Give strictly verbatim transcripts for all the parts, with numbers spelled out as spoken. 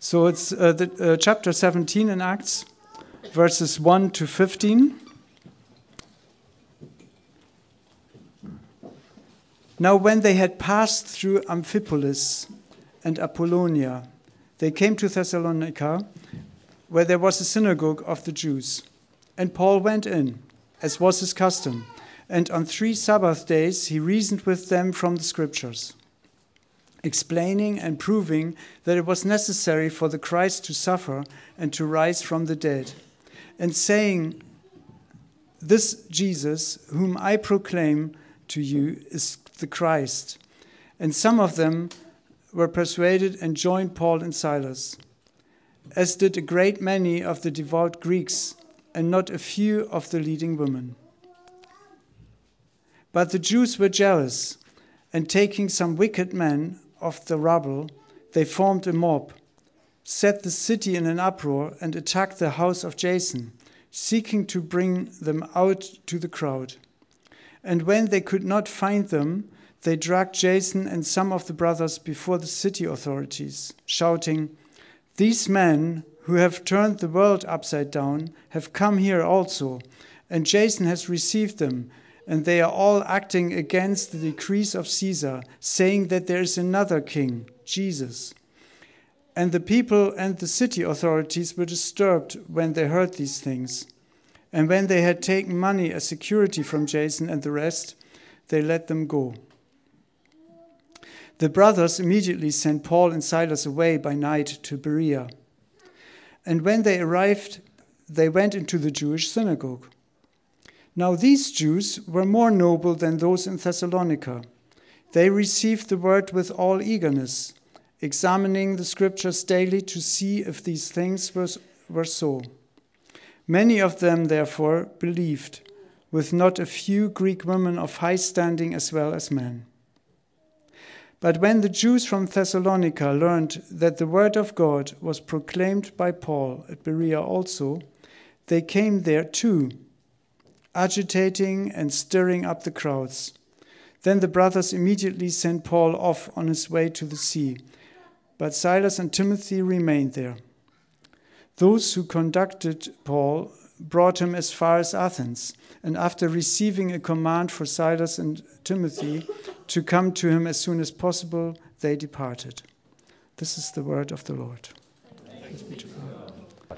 So it's uh, the, uh, chapter seventeen in Acts, verses one to fifteen. Now when they had passed through Amphipolis and Apollonia, they came to Thessalonica, where there was a synagogue of the Jews. And Paul went in, as was his custom, and on three Sabbath days he reasoned with them from the Scriptures, explaining and proving that it was necessary for the Christ to suffer and to rise from the dead, and saying, "This Jesus, whom I proclaim to you, is the Christ." And some of them were persuaded and joined Paul and Silas, as did a great many of the devout Greeks, and not a few of the leading women. But the Jews were jealous, and taking some wicked men of the rabble, they formed a mob, set the city in an uproar, and attacked the house of Jason, seeking to bring them out to the crowd. And when they could not find them, they dragged Jason and some of the brothers before the city authorities, shouting, "These men who have turned the world upside down have come here also, and Jason has received them, and they are all acting against the decrees of Caesar, saying that there is another king, Jesus." And the people and the city authorities were disturbed when they heard these things. And when they had taken money as security from Jason and the rest, they let them go. The brothers immediately sent Paul and Silas away by night to Berea. And when they arrived, they went into the Jewish synagogue. Now these Jews were more noble than those in Thessalonica. They received the word with all eagerness, examining the Scriptures daily to see if these things were, were so. Many of them, therefore, believed, with not a few Greek women of high standing as well as men. But when the Jews from Thessalonica learned that the word of God was proclaimed by Paul at Berea also, they came there too, agitating and stirring up the crowds. Then the brothers immediately sent Paul off on his way to the sea, but Silas and Timothy remained there. Those who conducted Paul brought him as far as Athens, and after receiving a command for Silas and Timothy to come to him as soon as possible, they departed. This is the word of the Lord. Thanks be to God.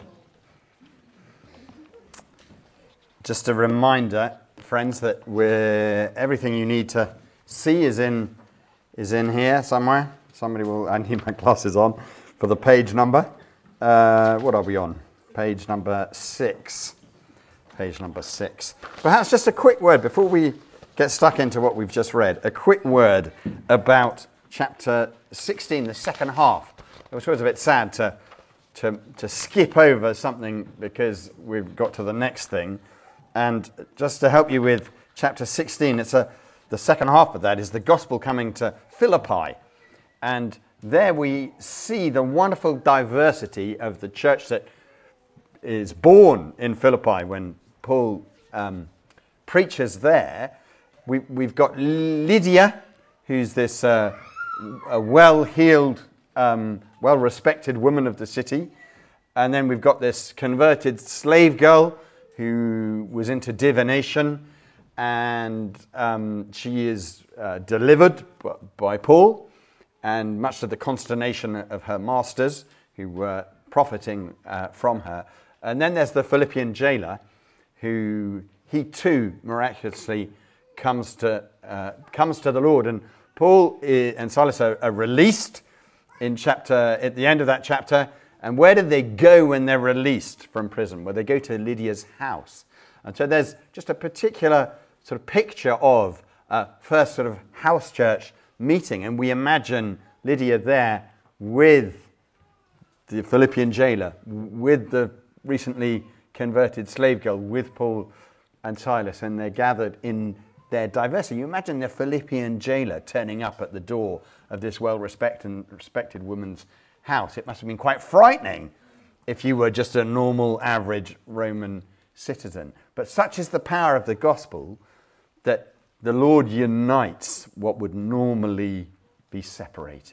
Just a reminder, friends, that we're, everything you need to see is in is in here somewhere. Somebody will. I need my glasses on for the page number. Uh, what are we on? Page number six. Page number six. Perhaps just a quick word before we get stuck into what we've just read. A quick word about chapter sixteen, the second half. It was always a bit sad to, to, to skip over something because we've got to the next thing. And just to help you with chapter sixteen, it's a the second half of that is the gospel coming to Philippi. And there we see the wonderful diversity of the church that is born in Philippi when Paul um, preaches there. We, we've got Lydia, who's this uh, a well-heeled, um, well-respected woman of the city. And then we've got this converted slave girl who was into divination, and um, she is uh, delivered by Paul, and much to the consternation of her masters, who were profiting uh, from her. And then there's the Philippian jailer, who he too miraculously comes to uh, comes to the Lord. And Paul and Silas are, are released in chapter at the end of that chapter. And where did they go when they're released from prison? Well, they go to Lydia's house. And so there's just a particular sort of picture of a first sort of house church meeting. And we imagine Lydia there with the Philippian jailer, with the recently converted slave girl, with Paul and Silas, and they're gathered in their diversity. You imagine the Philippian jailer turning up at the door of this well-respected and respected woman's house. It must have been quite frightening if you were just a normal, average Roman citizen. But such is the power of the gospel that the Lord unites what would normally be separated.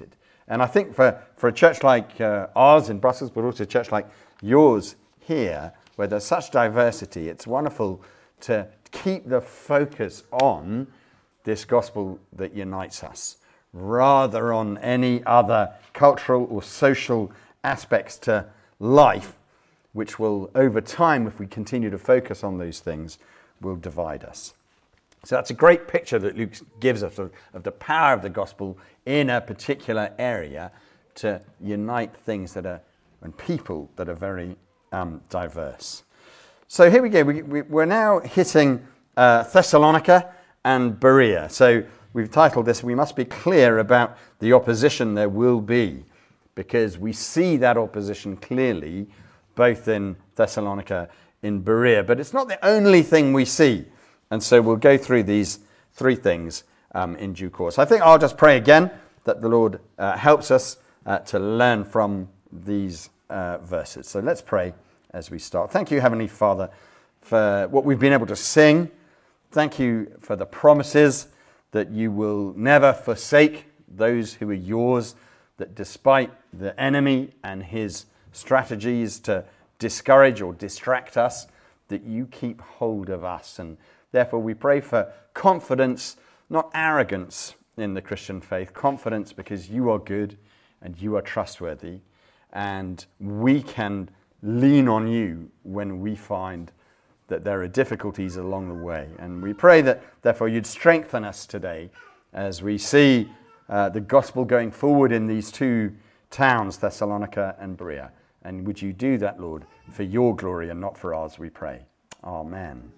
And I think for, for a church like uh, ours in Brussels, but also a church like yours here, where there's such diversity, it's wonderful to keep the focus on this gospel that unites us, rather on any other cultural or social aspects to life, which will, over time, if we continue to focus on those things, will divide us. So that's a great picture that Luke gives us of, of the power of the gospel in a particular area to unite things that are, and people that are very um, diverse. So here we go. We, we, we're now hitting uh, Thessalonica and Berea. So we've titled this, We Must Be Clear About the Opposition There Will Be, because we see that opposition clearly both in Thessalonica and in Berea. But it's not the only thing we see. And so we'll go through these three things um, in due course. I think I'll just pray again that the Lord uh, helps us uh, to learn from these uh, verses. So let's pray as we start. Thank you, Heavenly Father, for what we've been able to sing. Thank you for the promises that you will never forsake those who are yours, that despite the enemy and his strategies to discourage or distract us, that you keep hold of us. And therefore we pray for confidence, not arrogance in the Christian faith. Confidence because you are good and you are trustworthy, and we can lean on you when we find that there are difficulties along the way. And we pray that therefore you'd strengthen us today as we see uh, the gospel going forward in these two towns, Thessalonica and Berea. And would you do that, Lord, for your glory and not for ours, we pray. Amen.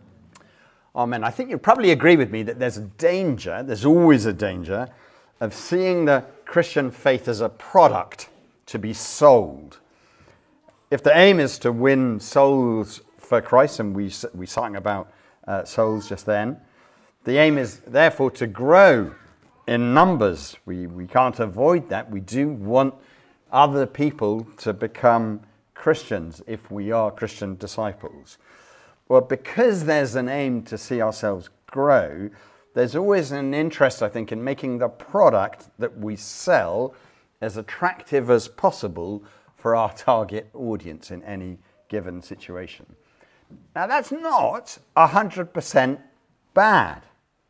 Amen. I think you'll probably agree with me that there's a danger, there's always a danger, of seeing the Christian faith as a product to be sold. If the aim is to win souls for Christ, and we we sang about uh, souls just then, the aim is therefore to grow in numbers. We, we can't avoid that. We do want other people to become Christians if we are Christian disciples. Well, because there's an aim to see ourselves grow, there's always an interest, I think, in making the product that we sell as attractive as possible for our target audience in any given situation. Now, that's not one hundred percent bad.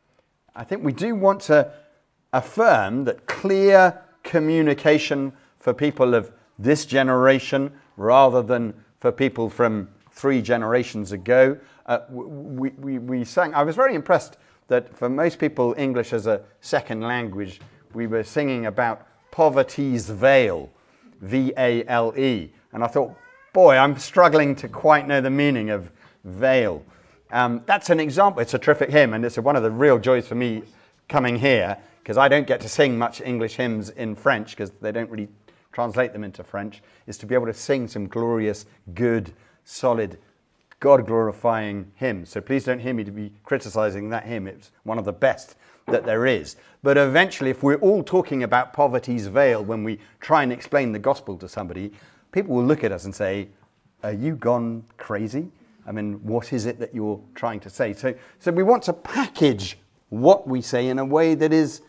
I think we do want to affirm that clear communication for people of this generation rather than for people from three generations ago. Uh, we, we, we sang, I was very impressed that for most people, English as a second language, we were singing about poverty's veil, V A L E. And I thought, boy, I'm struggling to quite know the meaning of veil. Um, that's an example. It's a terrific hymn, and it's one of the real joys for me coming here, because I don't get to sing much English hymns in French, because they don't really translate them into French, is to be able to sing some glorious, good, solid, God-glorifying hymns. So please don't hear me to be criticizing that hymn. It's one of the best that there is. But eventually, if we're all talking about poverty's veil when we try and explain the gospel to somebody, people will look at us and say, are you gone crazy? I mean, what is it that you're trying to say? So, so we want to package what we say in a way that is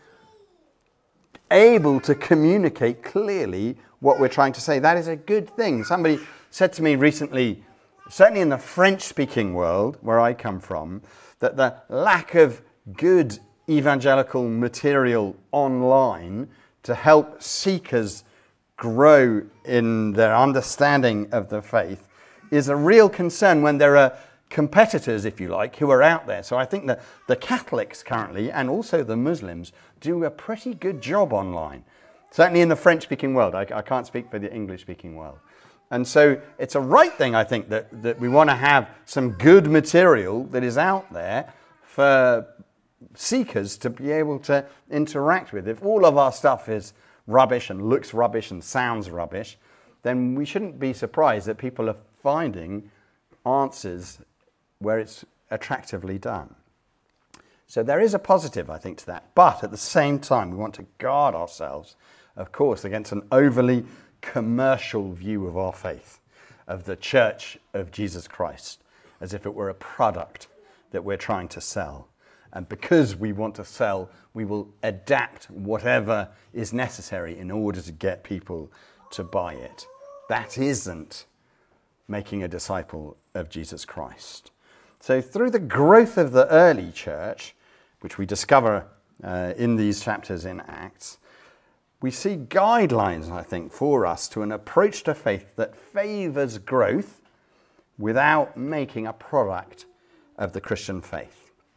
able to communicate clearly what we're trying to say. That is a good thing. Somebody said to me recently, certainly in the French-speaking world, where I come from, that the lack of good evangelical material online to help seekers grow in their understanding of the faith is a real concern when there are competitors, if you like, who are out there. So I think that the Catholics currently, and also the Muslims, do a pretty good job online. Certainly in the French-speaking world. I, I can't speak for the English-speaking world. And so it's a right thing, I think, that, that we want to have some good material that is out there for seekers to be able to interact with. If all of our stuff is rubbish and looks rubbish and sounds rubbish, then we shouldn't be surprised that people are finding answers where it's attractively done. So there is a positive, I think, to that. But at the same time, we want to guard ourselves, of course, against an overly commercial view of our faith, of the Church of Jesus Christ, as if it were a product that we're trying to sell. And because we want to sell, we will adapt whatever is necessary in order to get people to buy it. That isn't making a disciple of Jesus Christ. So through the growth of the early church, which we discover uh, in these chapters in Acts, we see guidelines, I think, for us to an approach to faith that favors growth without making a product of the Christian faith.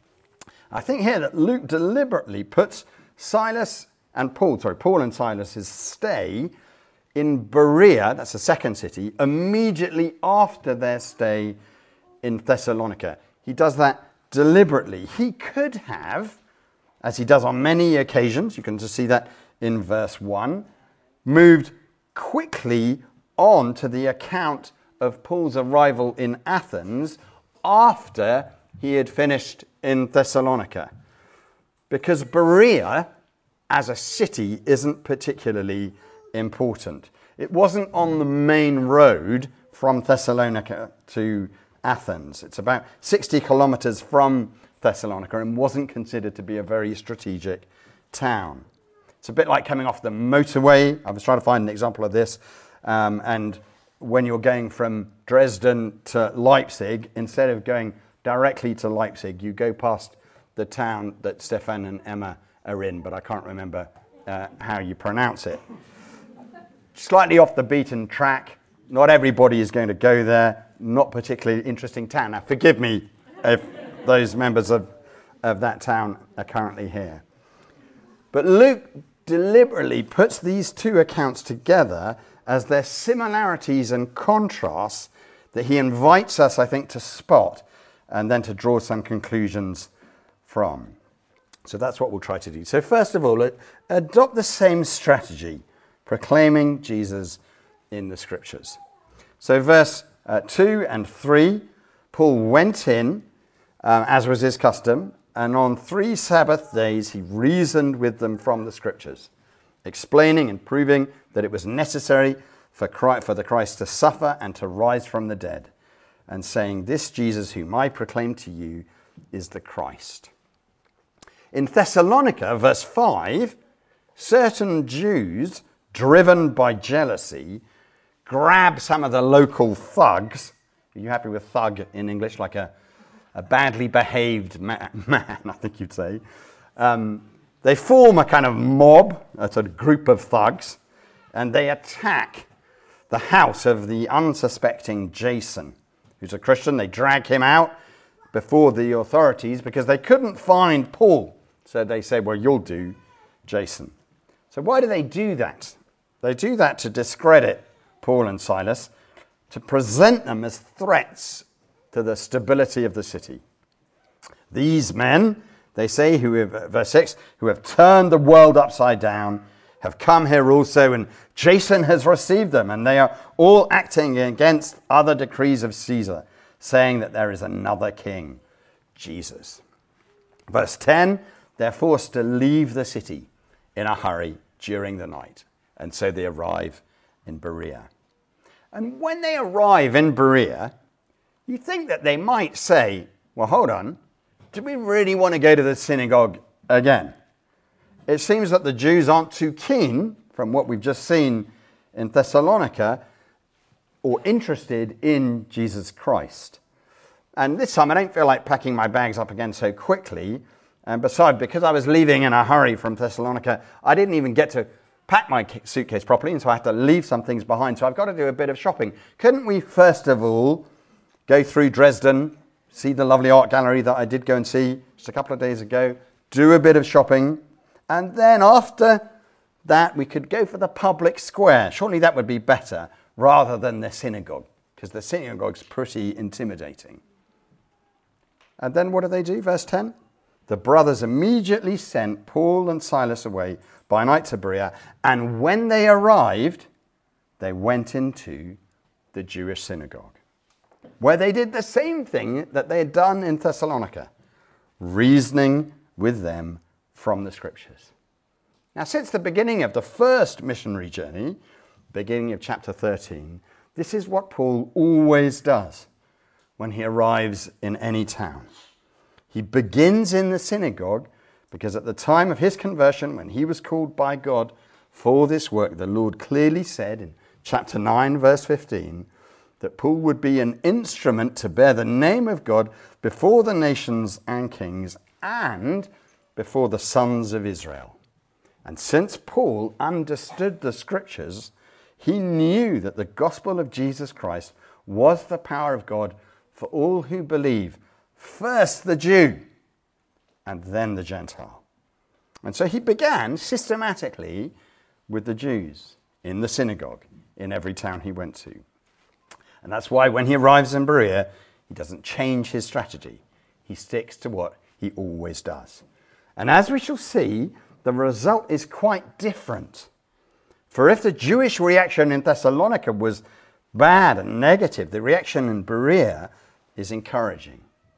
I think here that Luke deliberately puts Silas and Paul, sorry, Paul and Silas's stay in Berea, that's the second city, immediately after their stay in Thessalonica. He does that deliberately. He could have, as he does on many occasions, you can just see that in verse one, moved quickly on to the account of Paul's arrival in Athens after he had finished in Thessalonica. Because Berea, as a city, isn't particularly important. It wasn't on the main road from Thessalonica to Athens. It's about sixty kilometers from Thessalonica and wasn't considered to be a very strategic town. It's a bit like coming off the motorway. I was trying to find an example of this. Um, and when you're going from Dresden to Leipzig, instead of going directly to Leipzig, you go past the town that Stefan and Emma are in, but I can't remember uh, how you pronounce it. Slightly off the beaten track. Not everybody is going to go there. Not particularly interesting town. Now, forgive me if those members of, of that town are currently here. But Luke deliberately puts these two accounts together as their similarities and contrasts that he invites us, I think, to spot and then to draw some conclusions from. So that's what we'll try to do. So first of all, adopt the same strategy, proclaiming Jesus in the Scriptures. So verse uh, two and three, Paul went in, uh, as was his custom, and on three Sabbath days he reasoned with them from the Scriptures, explaining and proving that it was necessary for Christ, for the Christ to suffer and to rise from the dead, and saying, "This Jesus whom I proclaim to you is the Christ." In Thessalonica, verse five, certain Jews, driven by jealousy, grab some of the local thugs. Are you happy with thug in English? Like a, a badly behaved ma- man, I think you'd say. Um, they form a kind of mob, a sort of group of thugs, and they attack the house of the unsuspecting Jason, who's a Christian. They drag him out before the authorities because they couldn't find Paul. So they say, well, you'll do, Jason. So why do they do that? They do that to discredit Paul and Silas, to present them as threats to the stability of the city. These men, they say, who have, verse six, who have turned the world upside down, have come here also, and Jason has received them, and they are all acting against other decrees of Caesar, saying that there is another king, Jesus. Verse ten, they're forced to leave the city in a hurry during the night, and so they arrive in Berea. And when they arrive in Berea, you think that they might say, well, hold on, do we really want to go to the synagogue again? It seems that the Jews aren't too keen, from what we've just seen in Thessalonica, or interested in Jesus Christ. And this time I don't feel like packing my bags up again so quickly. And besides, because I was leaving in a hurry from Thessalonica, I didn't even get to pack my suitcase properly, and so I had to leave some things behind. So I've got to do a bit of shopping. Couldn't we, first of all, go through Dresden, see the lovely art gallery that I did go and see just a couple of days ago, do a bit of shopping, and then after that we could go for the public square. Surely that would be better rather than the synagogue, because the synagogue's pretty intimidating. And then what do they do? Verse ten. The brothers immediately sent Paul and Silas away by night to Berea, and when they arrived, they went into the Jewish synagogue, where they did the same thing that they had done in Thessalonica, reasoning with them from the Scriptures. Now, since the beginning of the first missionary journey, beginning of chapter thirteen, this is what Paul always does when he arrives in any town. He begins in the synagogue because at the time of his conversion, when he was called by God for this work, the Lord clearly said in chapter nine, verse fifteen, that Paul would be an instrument to bear the name of God before the nations and kings and before the sons of Israel. And since Paul understood the scriptures, he knew that the gospel of Jesus Christ was the power of God for all who believe, first the Jew and then the Gentile. And so he began systematically with the Jews in the synagogue in every town he went to. And that's why when he arrives in Berea, he doesn't change his strategy. He sticks to what he always does. And as we shall see, the result is quite different. For if the Jewish reaction in Thessalonica was bad and negative, the reaction in Berea is encouraging.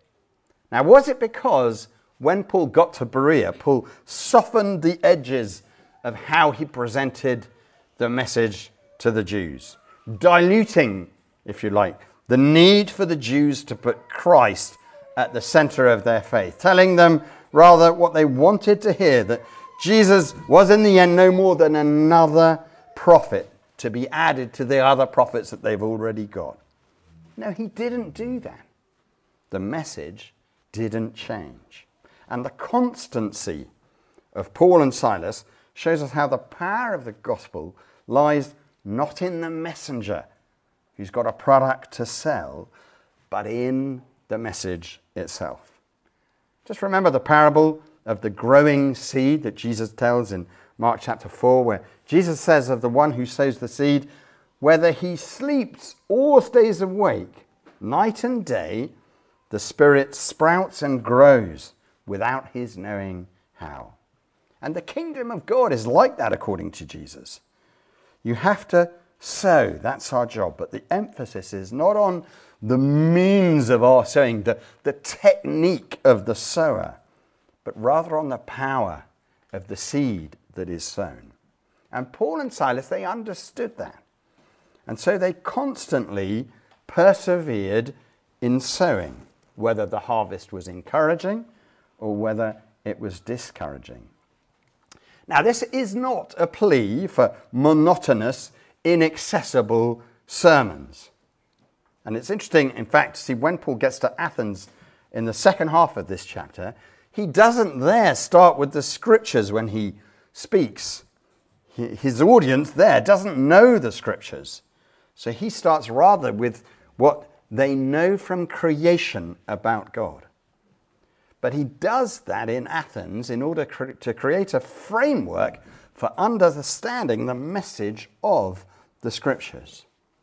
Now, was it because when Paul got to Berea, Paul softened the edges of how he presented the message to the Jews, diluting, if you like, the need for the Jews to put Christ at the center of their faith, telling them rather what they wanted to hear, that Jesus was in the end no more than another prophet to be added to the other prophets that they've already got? No, he didn't do that. The message didn't change. And the constancy of Paul and Silas shows us how the power of the gospel lies not in the messenger who's got a product to sell, but in the message itself. Just remember the parable of the growing seed that Jesus tells in Mark chapter four, where Jesus says of the one who sows the seed, whether he sleeps or stays awake, night and day, the Spirit sprouts and grows without his knowing how. And the kingdom of God is like that according to Jesus. You have to sow, that's our job, but the emphasis is not on the means of our sowing, the, the technique of the sower, but rather on the power of the seed that is sown. And Paul and Silas, they understood that. And so they constantly persevered in sowing, whether the harvest was encouraging or whether it was discouraging. Now, this is not a plea for monotonous, inaccessible sermons. And it's interesting, in fact, to see when Paul gets to Athens in the second half of this chapter, he doesn't there start with the scriptures when he speaks. His audience there doesn't know the scriptures. So he starts rather with what they know from creation about God. But he does that in Athens in order to create a framework for understanding the message of the scriptures.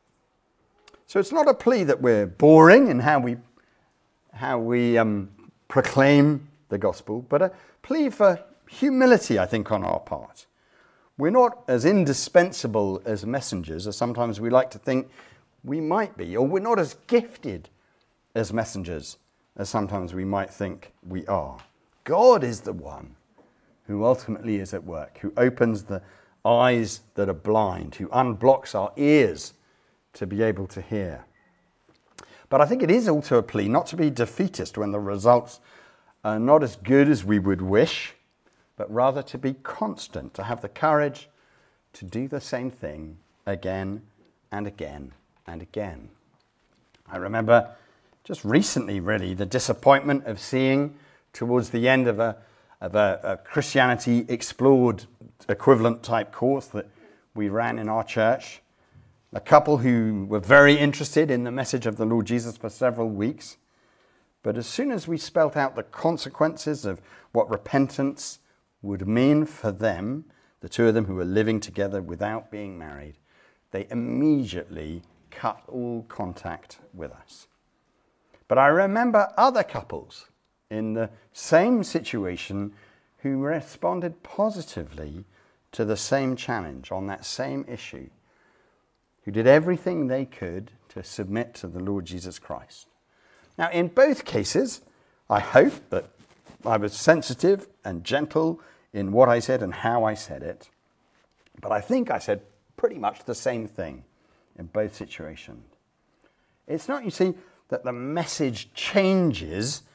So it's not a plea that we're boring in how we, how we um, proclaim the gospel, but a plea for humility, I think, on our part. We're not as indispensable as messengers as sometimes we like to think we might be, or we're not as gifted as messengers as sometimes we might think we are. God is the one who ultimately is at work, who opens the eyes that are blind, who unblocks our ears to be able to hear. But I think it is also a plea not to be defeatist when the results are not as good as we would wish, but rather to be constant, to have the courage to do the same thing again and again and again. I remember just recently, really, the disappointment of seeing towards the end of a, of a, a Christianity Explored equivalent type course that we ran in our church, a couple who were very interested in the message of the Lord Jesus for several weeks. But as soon as we spelt out the consequences of what repentance would mean for them, the two of them who were living together without being married, they immediately cut all contact with us. But I remember other couples in the same situation who responded positively to the same challenge on that same issue, who did everything they could to submit to the Lord Jesus Christ. Now, in both cases, I hope that I was sensitive and gentle in what I said and how I said it, but I think I said pretty much the same thing in both situations. It's not, you see, that the message changes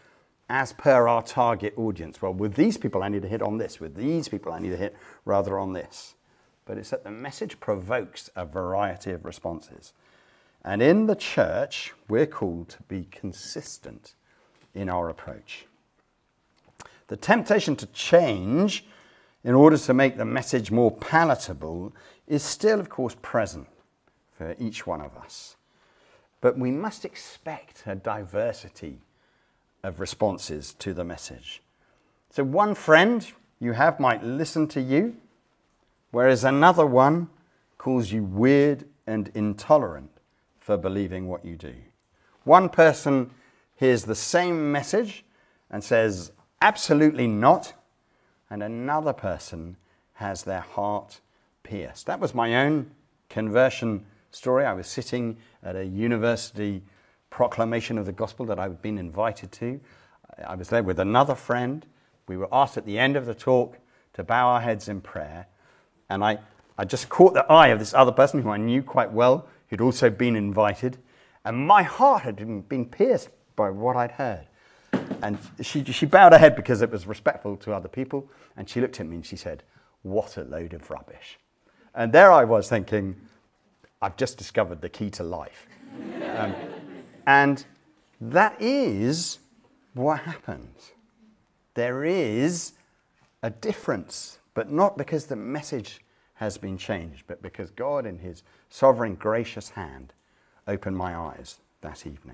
as per our target audience. Well, with these people, I need to hit on this. With these people, I need to hit rather on this. But it's that the message provokes a variety of responses. And in the church, we're called to be consistent in our approach. The temptation to change in order to make the message more palatable is still, of course, present for each one of us. But we must expect a diversity of responses to the message. So one friend you have might listen to you, whereas another one calls you weird and intolerant for believing what you do. One person hears the same message and says, absolutely not, and another person has their heart pierced. That was my own conversion story. I was sitting at a university proclamation of the gospel that I'd been invited to. I was there with another friend. We were asked at the end of the talk to bow our heads in prayer, and I, I just caught the eye of this other person who I knew quite well, who'd also been invited, and my heart had been pierced by what I'd heard. And she, she bowed her head because it was respectful to other people, and she looked at me and she said, "What a load of rubbish." And there I was thinking, I've just discovered the key to life. um, and that is what happens. There is a difference, but not because the message has been changed, but because God in his sovereign gracious hand opened my eyes that evening.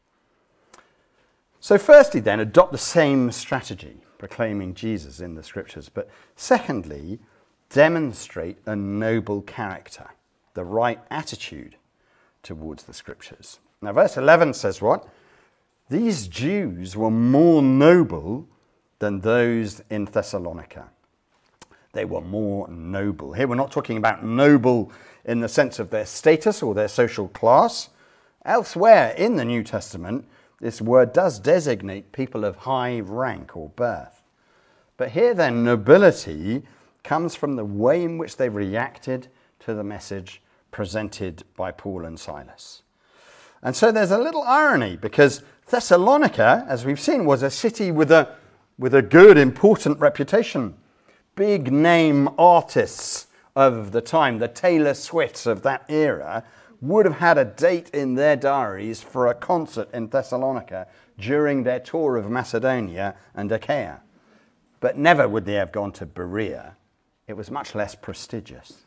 So firstly then, adopt the same strategy, proclaiming Jesus in the scriptures. But secondly, demonstrate a noble character, the right attitude towards the scriptures. Now verse eleven says what? These Jews were more noble than those in Thessalonica. They were more noble. Here we're not talking about noble in the sense of their status or their social class. Elsewhere in the New Testament, this word does designate people of high rank or birth. But here their nobility comes from the way in which they reacted to the message presented by Paul and Silas. And so there's a little irony, because Thessalonica, as we've seen, was a city with a, with a good, important reputation. Big name artists of the time, the Taylor Swifts of that era, would have had a date in their diaries for a concert in Thessalonica during their tour of Macedonia and Achaia. But never would they have gone to Berea. It was much less prestigious.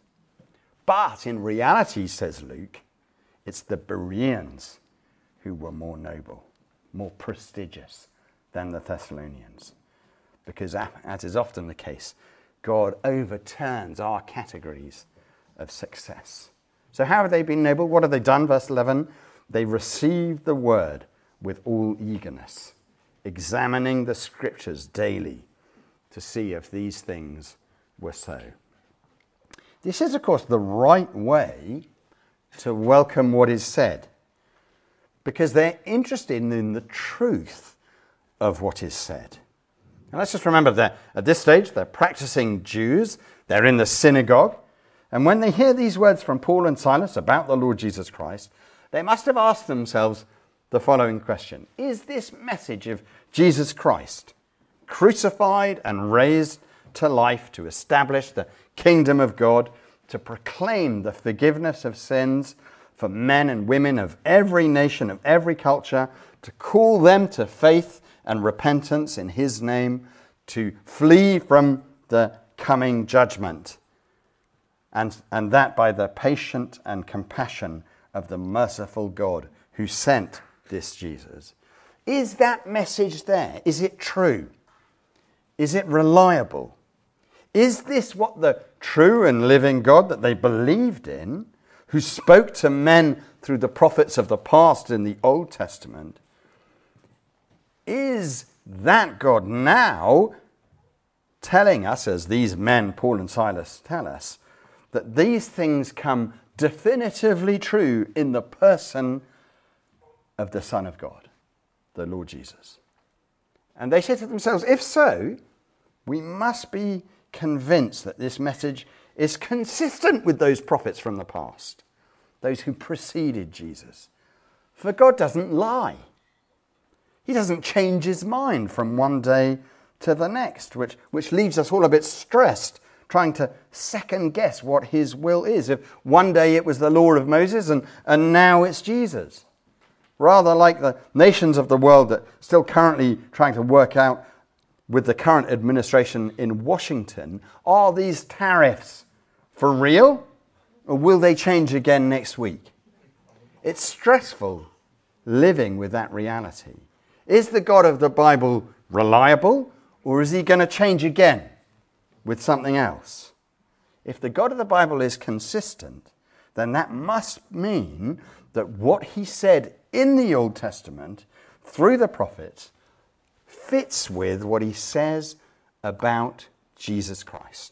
But in reality, says Luke, it's the Bereans who were more noble, more prestigious than the Thessalonians. Because as is often the case, God overturns our categories of success. So how have they been noble? What have they done? Verse eleven, they received the word with all eagerness, examining the scriptures daily to see if these things were so. This is, of course, the right way to welcome what is said, because they're interested in the truth of what is said. Now let's just remember that at this stage, they're practicing Jews, they're in the synagogue, and when they hear these words from Paul and Silas about the Lord Jesus Christ, they must have asked themselves the following question: is this message of Jesus Christ, crucified and raised to life to establish the kingdom of God, to proclaim the forgiveness of sins for men and women of every nation, of every culture, to call them to faith and repentance in his name, to flee from the coming judgment, and, and that by the patient and compassion of the merciful God who sent this Jesus? Is that message there? Is it true? Is it reliable? Is this what the true and living God that they believed in, who spoke to men through the prophets of the past in the Old Testament, is that God now telling us, as these men, Paul and Silas, tell us, that these things come definitively true in the person of the Son of God, the Lord Jesus? And they said to themselves, if so, we must be convinced that this message is consistent with those prophets from the past, those who preceded Jesus. For God doesn't lie. He doesn't change his mind from one day to the next, which, which leaves us all a bit stressed, trying to second guess what his will is. If one day it was the law of Moses and, and now it's Jesus. Rather like the nations of the world that still currently trying to work out with the current administration in Washington, are these tariffs for real? Or will they change again next week? It's stressful living with that reality. Is the God of the Bible reliable, or is he going to change again with something else? If the God of the Bible is consistent, then that must mean that what he said in the Old Testament through the prophets fits with what he says about Jesus Christ.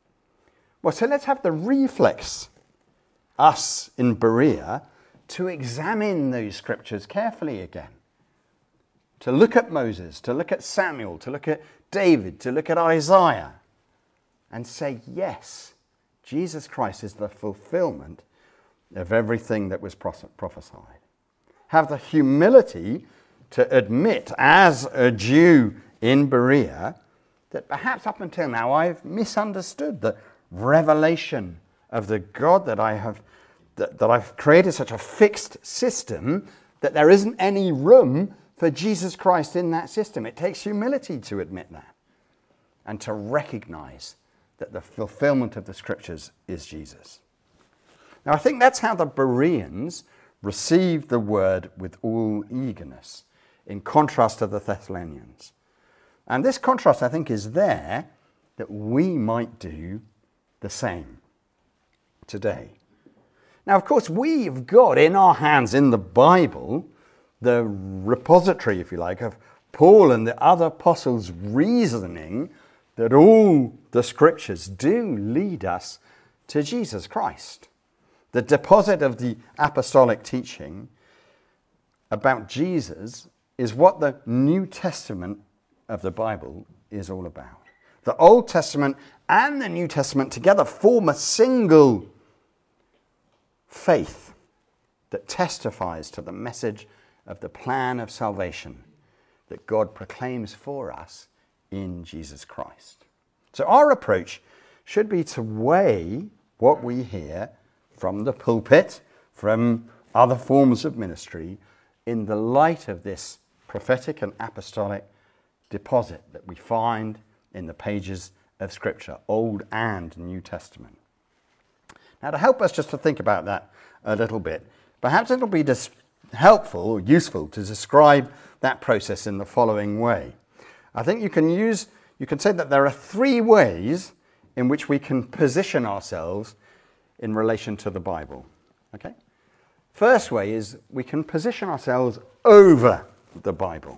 Well, so let's have the reflex, us in Berea, to examine those scriptures carefully again. To look at Moses, to look at Samuel, to look at David, to look at Isaiah, and say, yes, Jesus Christ is the fulfillment of everything that was prophesied. Have the humility to admit, as a Jew in Berea, that perhaps up until now I've misunderstood the revelation of the God that I have, that, that I've created such a fixed system that there isn't any room for Jesus Christ in that system. It takes humility to admit that and to recognize that the fulfillment of the scriptures is Jesus. Now, I think that's how the Bereans received the word with all eagerness, in contrast to the Thessalonians. And this contrast, I think, is there that we might do the same today. Now, of course, we've got in our hands in the Bible the repository, if you like, of Paul and the other apostles' reasoning that all the scriptures do lead us to Jesus Christ. The deposit of the apostolic teaching about Jesus is what the New Testament of the Bible is all about. The Old Testament and the New Testament together form a single faith that testifies to the message of the plan of salvation that God proclaims for us in Jesus Christ. So our approach should be to weigh what we hear from the pulpit, from other forms of ministry, in the light of this prophetic and apostolic deposit that we find in the pages of Scripture, Old and New Testament. Now, to help us just to think about that a little bit, perhaps it'll be dis- helpful or useful to describe that process in the following way. I think you can use, you can say that there are three ways in which we can position ourselves in relation to the Bible. Okay? First way is we can position ourselves over the Bible.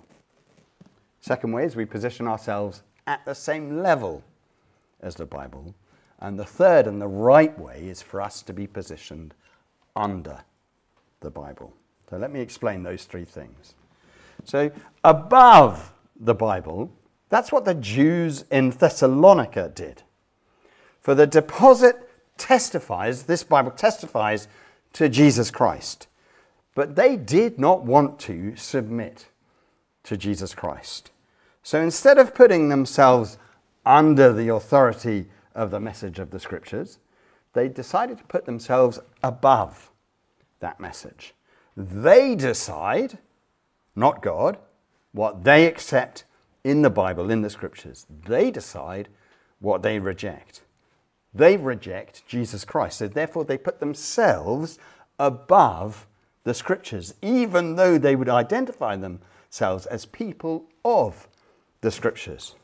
Second way is we position ourselves at the same level as the Bible. And the third and the right way is for us to be positioned under the Bible. So let me explain those three things. So above the Bible, that's what the Jews in Thessalonica did. For the deposit testifies, this Bible testifies to Jesus Christ. But they did not want to submit to Jesus Christ. So instead of putting themselves under the authority of the message of the Scriptures, they decided to put themselves above that message. They decide, not God, what they accept in the Bible, in the Scriptures. They decide what they reject. They reject Jesus Christ. So therefore they put themselves above the Scriptures, even though they would identify themselves as people of the Scriptures.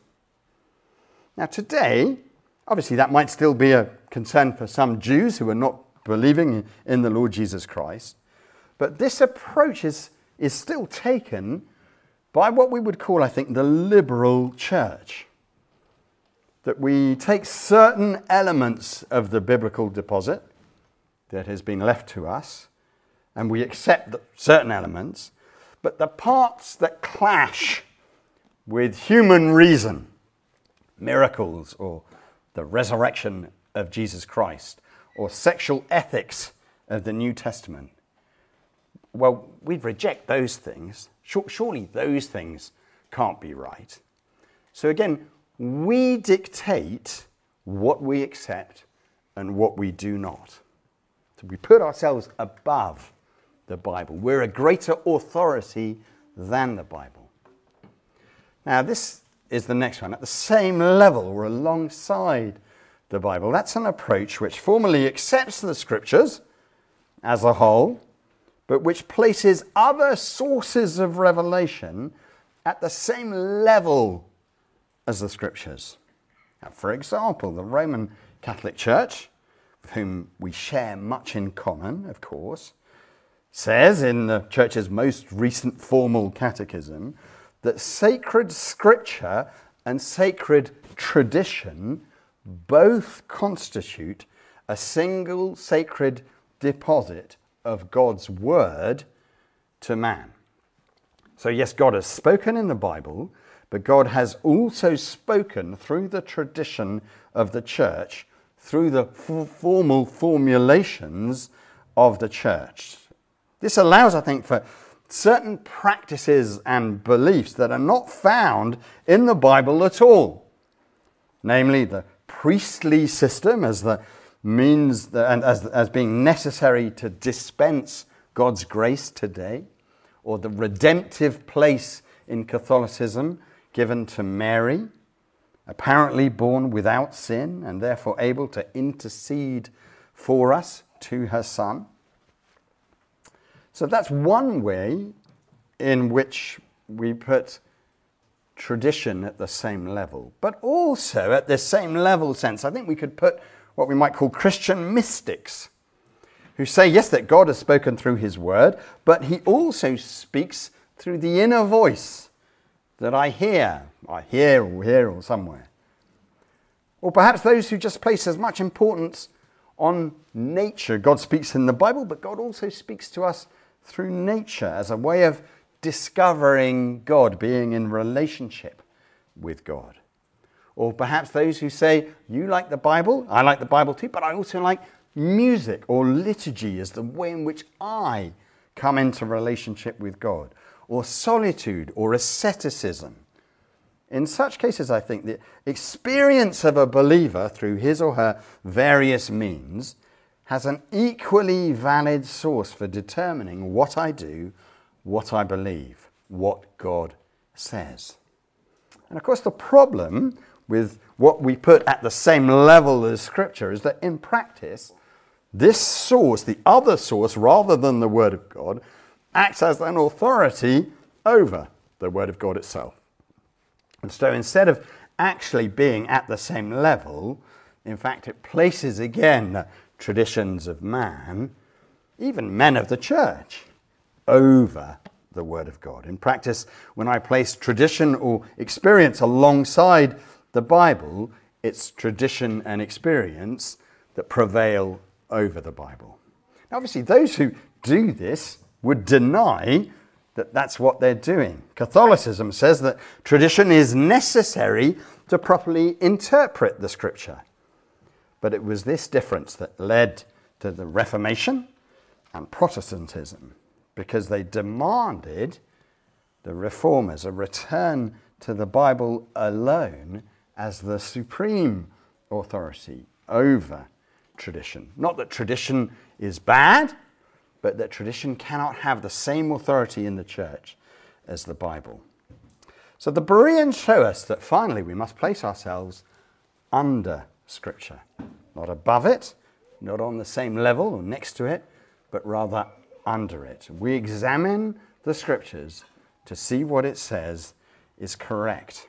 Now today, obviously that might still be a concern for some Jews who are not believing in the Lord Jesus Christ. But this approach is, is still taken by what we would call, I think, the liberal church. That we take certain elements of the biblical deposit that has been left to us, and we accept certain elements, but the parts that clash with human reason, miracles or the resurrection of Jesus Christ, or sexual ethics of the New Testament, well, we'd reject those things. Surely those things can't be right. So again, we dictate what we accept and what we do not. So we put ourselves above the Bible. We're a greater authority than the Bible. Now, this is the next one. At the same level or alongside the Bible. That's an approach which formally accepts the Scriptures as a whole, but which places other sources of revelation at the same level as the Scriptures. Now, for example, the Roman Catholic Church, with whom we share much in common, of course, says in the Church's most recent formal catechism that sacred Scripture and sacred tradition both constitute a single sacred deposit of God's word to man. So yes, God has spoken in the Bible, but God has also spoken through the tradition of the church, through the f- formal formulations of the church. This allows, I think, for certain practices and beliefs that are not found in the Bible at all, namely the priestly system as the means the, and as, as being necessary to dispense God's grace today, or the redemptive place in Catholicism given to Mary, apparently born without sin and therefore able to intercede for us to her Son. So that's one way in which we put tradition at the same level. But also at the same level sense, I think we could put what we might call Christian mystics, who say, yes, that God has spoken through his word, but he also speaks through the inner voice that I hear, I hear or hear or somewhere. Or perhaps those who just place as much importance on nature. God speaks in the Bible, but God also speaks to us through nature as a way of discovering God, being in relationship with God. Or perhaps those who say, you like the Bible, I like the Bible too, but I also like music or liturgy as the way in which I come into relationship with God. Or solitude or asceticism. In such cases, I think the experience of a believer through his or her various means has an equally valid source for determining what I do, what I believe, what God says. And of course, the problem with what we put at the same level as Scripture is that in practice, this source, the other source, rather than the Word of God, acts as an authority over the Word of God itself. And so instead of actually being at the same level, in fact, it places again the traditions of man, even men of the church, over the Word of God. In practice, when I place tradition or experience alongside the Bible, it's tradition and experience that prevail over the Bible. Now, obviously, those who do this would deny that that's what they're doing. Catholicism says that tradition is necessary to properly interpret the Scripture. But it was this difference that led to the Reformation and Protestantism, because they demanded, the Reformers, a return to the Bible alone as the supreme authority over tradition. Not that tradition is bad, but that tradition cannot have the same authority in the church as the Bible. So the Bereans show us that finally we must place ourselves under Scripture. Not above it, not on the same level or next to it, but rather under it. We examine the Scriptures to see what it says is correct.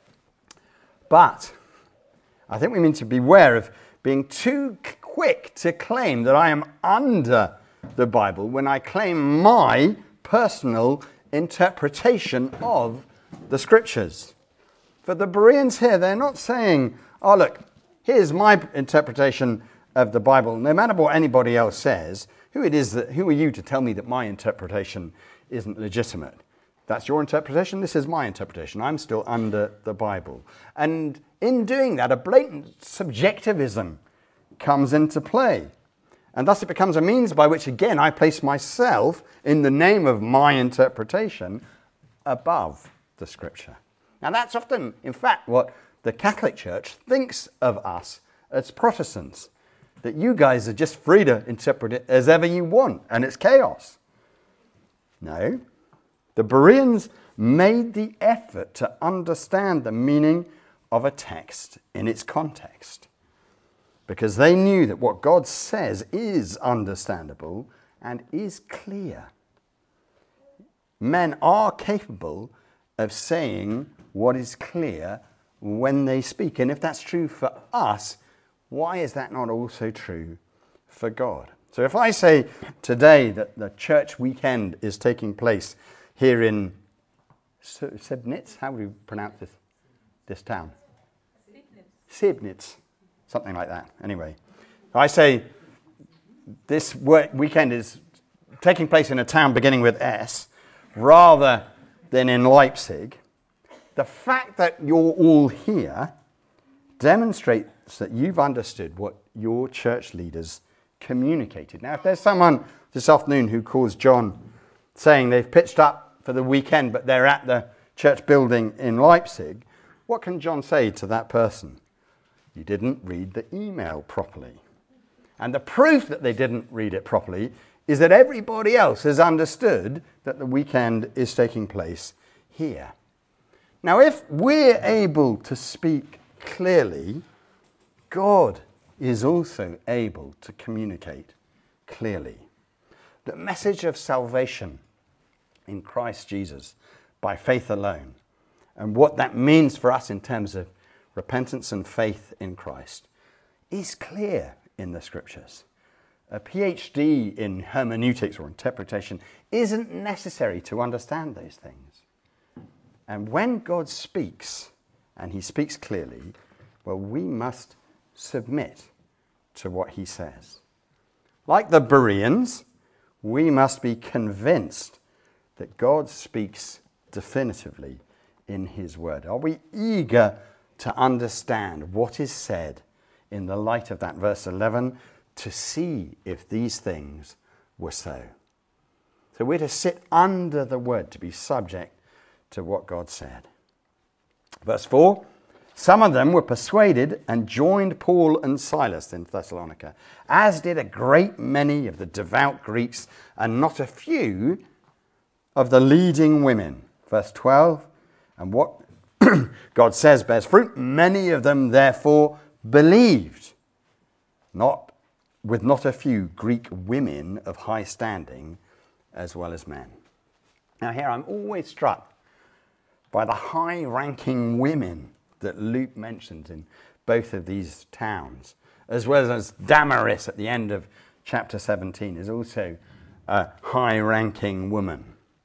But I think we need to beware of being too quick to claim that I am under the Bible when I claim my personal interpretation of the Scriptures. For the Bereans here, they're not saying, oh look, here's my interpretation of the Bible. No matter what anybody else says, who it is that, who are you to tell me that my interpretation isn't legitimate? That's your interpretation, this is my interpretation. I'm still under the Bible. And in doing that, a blatant subjectivism comes into play. And thus it becomes a means by which, again, I place myself in the name of my interpretation above the Scripture. Now that's often, in fact, what the Catholic Church thinks of us as Protestants, that you guys are just free to interpret it as ever you want, and it's chaos. No, the Bereans made the effort to understand the meaning of a text in its context, because they knew that what God says is understandable and is clear. Men are capable of saying what is clear when they speak. And if that's true for us, why is that not also true for God? So if I say today that the church weekend is taking place here in Sebnitz, how would you pronounce this, this town? Sebnitz, something like that. Anyway, I say this weekend is taking place in a town beginning with S rather than in Leipzig. The fact that you're all here demonstrates that you've understood what your church leaders communicated. Now, if there's someone this afternoon who calls John saying they've pitched up for the weekend, but they're at the church building in Leipzig, what can John say to that person? You didn't read the email properly. And the proof that they didn't read it properly is that everybody else has understood that the weekend is taking place here. Now, if we're able to speak clearly, God is also able to communicate clearly. The message of salvation in Christ Jesus by faith alone, and what that means for us in terms of repentance and faith in Christ, is clear in the Scriptures. A PhD in hermeneutics or interpretation isn't necessary to understand those things. And when God speaks, and he speaks clearly, well, we must submit to what he says. Like the Bereans, we must be convinced that God speaks definitively in his word. Are we eager to understand what is said in the light of that verse eleven, to see if these things were so? So we're to sit under the word, to be subject to what God said. Verse four, some of them were persuaded and joined Paul and Silas in Thessalonica, as did a great many of the devout Greeks and not a few of the leading women. Verse twelve, and what God says bears fruit. Many of them therefore believed, not with not a few Greek women of high standing as well as men. Now here I'm always struck by the high-ranking women that Luke mentions in both of these towns, as well as Damaris at the end of chapter seventeen is also a high-ranking woman.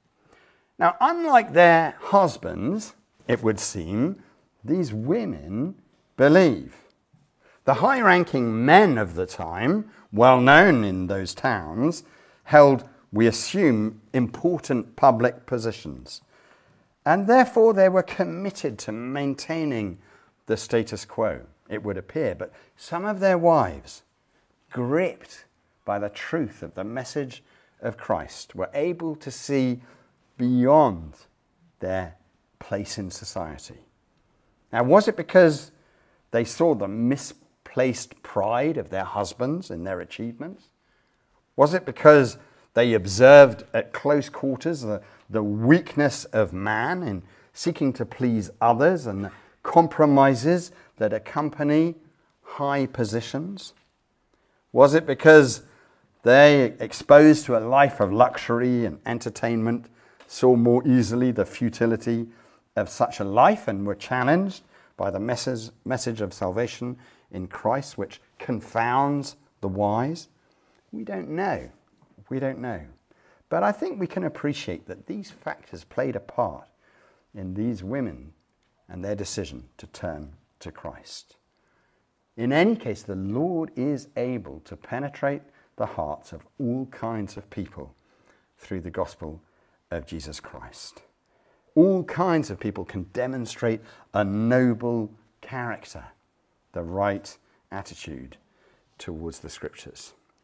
Now, unlike their husbands, it would seem, these women believe. The high-ranking men of the time, well known in those towns, held, we assume, important public positions. And therefore they were committed to maintaining the status quo, it would appear. But some of their wives, gripped by the truth of the message of Christ, were able to see beyond their place in society. Now, was it because they saw the misplaced pride of their husbands in their achievements? Was it because they observed at close quarters the, the weakness of man in seeking to please others and the compromises that accompany high positions? Was it because they, exposed to a life of luxury and entertainment, saw more easily the futility of such a life and were challenged by the message, message of salvation in Christ, which confounds the wise? We don't know. We don't know. But I think we can appreciate that these factors played a part in these women and their decision to turn to Christ. In any case, the Lord is able to penetrate the hearts of all kinds of people through the gospel of Jesus Christ. All kinds of people can demonstrate a noble character, the right attitude towards the Scriptures.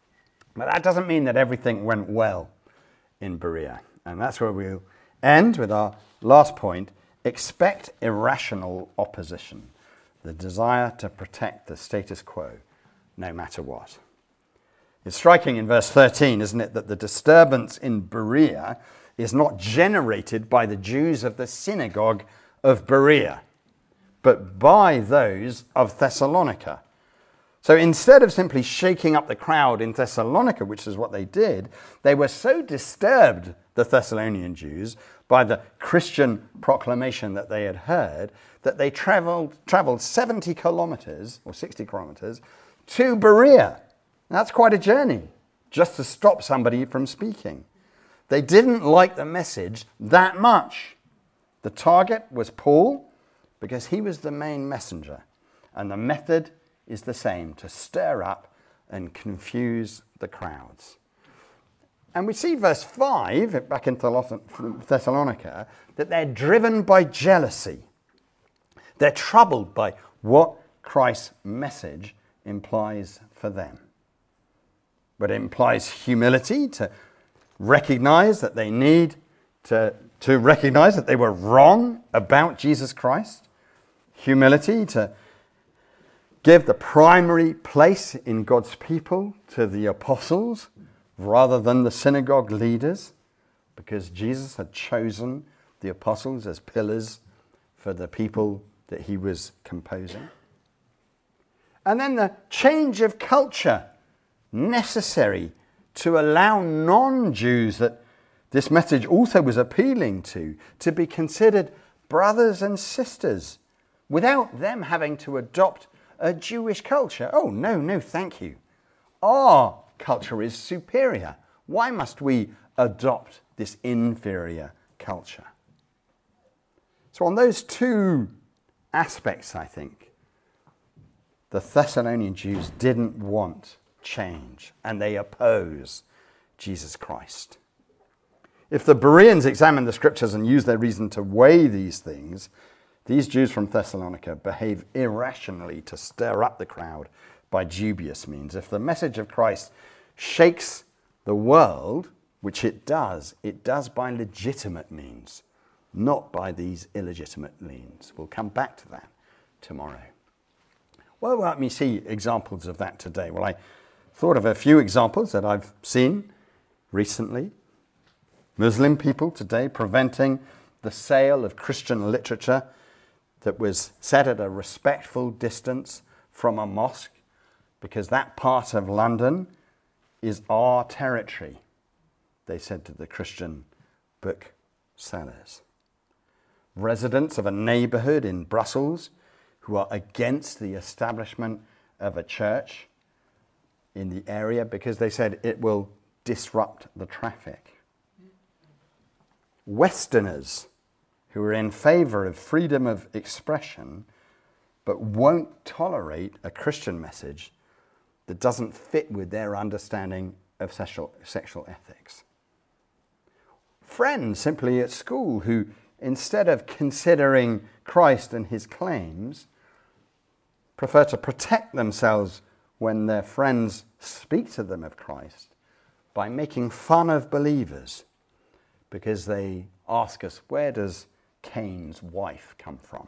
But that doesn't mean that everything went well in Berea. And that's where we'll end with our last point. Expect irrational opposition, the desire to protect the status quo no matter what. It's striking in verse thirteen, isn't it, that the disturbance in Berea is not generated by the Jews of the synagogue of Berea, but by those of Thessalonica. So instead of simply shaking up the crowd in Thessalonica, which is what they did, they were so disturbed, the Thessalonian Jews, by the Christian proclamation that they had heard, that they traveled, traveled seventy kilometers, or sixty kilometers, to Berea. That's quite a journey, just to stop somebody from speaking. They didn't like the message that much. The target was Paul, because he was the main messenger, and the method is the same, to stir up and confuse the crowds. And we see verse five, back in Thessalonica, that they're driven by jealousy. They're troubled by what Christ's message implies for them. But it implies humility, to recognize that they need to, to recognize that they were wrong about Jesus Christ. Humility to give the primary place in God's people to the apostles rather than the synagogue leaders, because Jesus had chosen the apostles as pillars for the people that he was composing. And then the change of culture necessary to allow non-Jews that this message also was appealing to, to be considered brothers and sisters without them having to adopt a Jewish culture. Oh, no, no, thank you. Our culture is superior. Why must we adopt this inferior culture? So on those two aspects, I think, the Thessalonian Jews didn't want change, and they oppose Jesus Christ. If the Bereans examine the scriptures and use their reason to weigh these things, these Jews from Thessalonica behave irrationally to stir up the crowd by dubious means. If the message of Christ shakes the world, which it does, it does by legitimate means, not by these illegitimate means. We'll come back to that tomorrow. Well, let me see examples of that today. Well, I thought of a few examples that I've seen recently. Muslim people today preventing the sale of Christian literature that was set at a respectful distance from a mosque, because that part of London is our territory, they said to the Christian booksellers. Residents of a neighborhood in Brussels who are against the establishment of a church in the area because they said it will disrupt the traffic. Westerners who are in favor of freedom of expression but won't tolerate a Christian message that doesn't fit with their understanding of sexual, sexual ethics. Friends simply at school who, instead of considering Christ and his claims, prefer to protect themselves when their friends speak to them of Christ by making fun of believers, because they ask us, where does Cain's wife come from?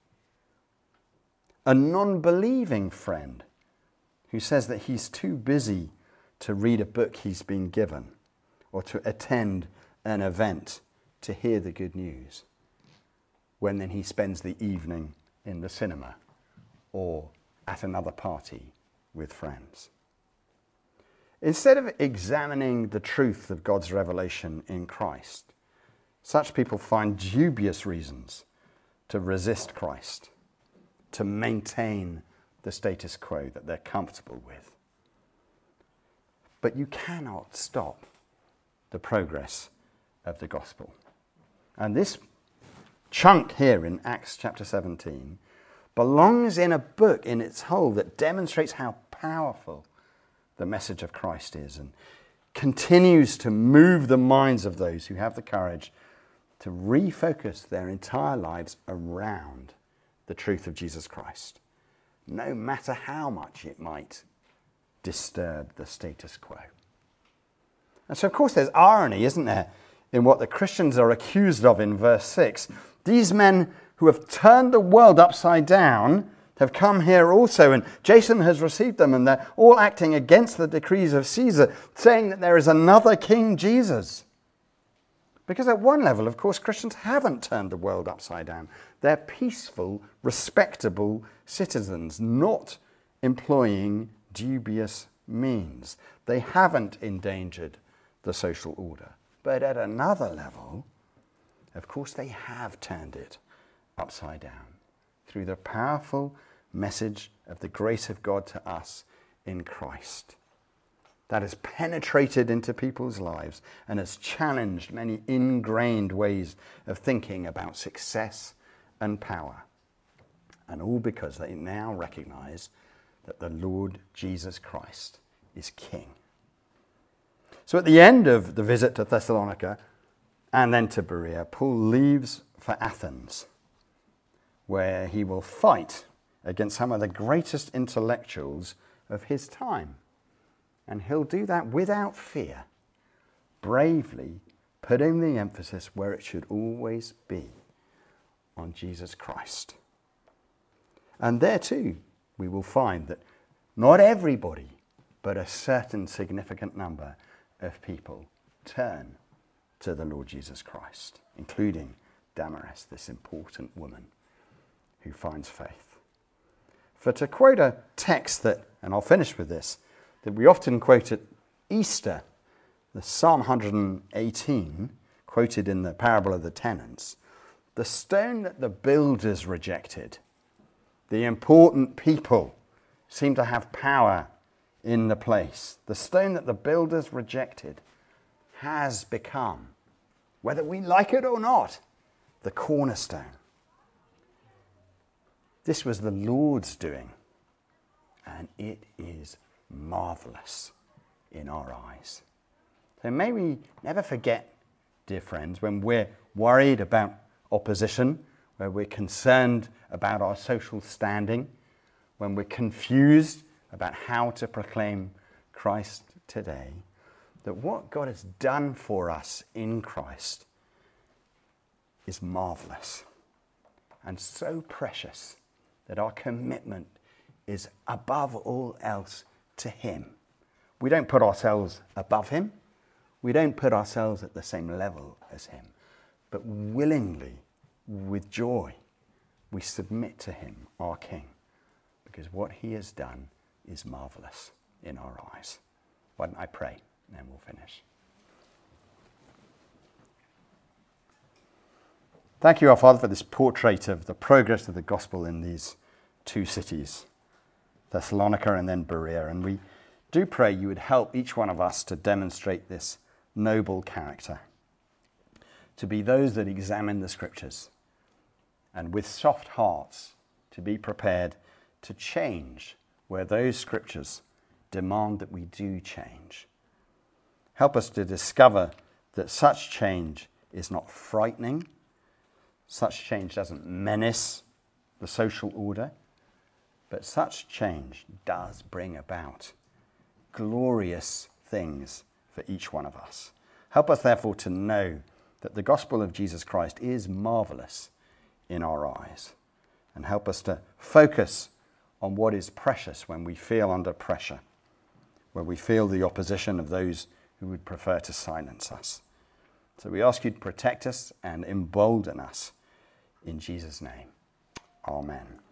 A non-believing friend who says that he's too busy to read a book he's been given or to attend an event to hear the good news, when then he spends the evening in the cinema or at another party with friends. Instead of examining the truth of God's revelation in Christ, such people find dubious reasons to resist Christ, to maintain the status quo that they're comfortable with. But you cannot stop the progress of the gospel. And this chunk here in Acts chapter seventeen belongs in a book in its whole that demonstrates how powerful the message of Christ is and continues to move the minds of those who have the courage to refocus their entire lives around the truth of Jesus Christ, no matter how much it might disturb the status quo. And so, of course, there's irony, isn't there, in what the Christians are accused of in verse six. These men who have turned the world upside down have come here also, and Jason has received them, and they're all acting against the decrees of Caesar, saying that there is another King Jesus. Because at one level, of course, Christians haven't turned the world upside down. They're peaceful, respectable citizens, not employing dubious means. They haven't endangered the social order. But at another level, of course, they have turned it upside down through the powerful message of the grace of God to us in Christ. That has penetrated into people's lives and has challenged many ingrained ways of thinking about success and power. And all because they now recognize that the Lord Jesus Christ is King. So at the end of the visit to Thessalonica and then to Berea, Paul leaves for Athens, where he will fight against some of the greatest intellectuals of his time. And he'll do that without fear, bravely putting the emphasis where it should always be, on Jesus Christ. And there too, we will find that not everybody, but a certain significant number of people turn to the Lord Jesus Christ, including Damaris, this important woman who finds faith. For to quote a text that, and I'll finish with this, that we often quote at Easter, the Psalm one hundred eighteen, quoted in the parable of the tenants, the stone that the builders rejected, the important people seem to have power in the place. The stone that the builders rejected has become, whether we like it or not, the cornerstone. This was the Lord's doing, and it is marvelous in our eyes. So may we never forget, dear friends, when we're worried about opposition, where we're concerned about our social standing, when we're confused about how to proclaim Christ today, that what God has done for us in Christ is marvelous and so precious that our commitment is above all else to him. We don't put ourselves above him. We don't put ourselves at the same level as him. But willingly, with joy, we submit to him, our King, because what he has done is marvelous in our eyes. Why don't I pray, and then we'll finish. Thank you, our Father, for this portrait of the progress of the gospel in these two cities, Thessalonica and then Berea. And we do pray you would help each one of us to demonstrate this noble character, to be those that examine the scriptures, and with soft hearts to be prepared to change where those scriptures demand that we do change. Help us to discover that such change is not frightening, such change doesn't menace the social order, but such change does bring about glorious things for each one of us. Help us, therefore, to know that the gospel of Jesus Christ is marvelous in our eyes, and help us to focus on what is precious when we feel under pressure, where we feel the opposition of those who would prefer to silence us. So we ask you to protect us and embolden us in Jesus' name. Amen.